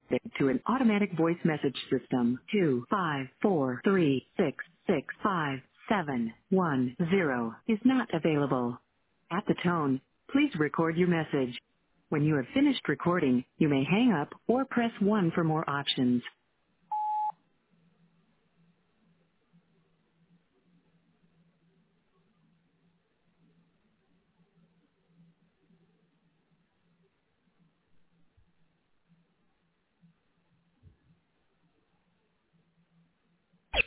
to an automatic voice message system. 25436657110 is not available. At the tone, please record your message. When you have finished recording, you may hang up or press 1 for more options.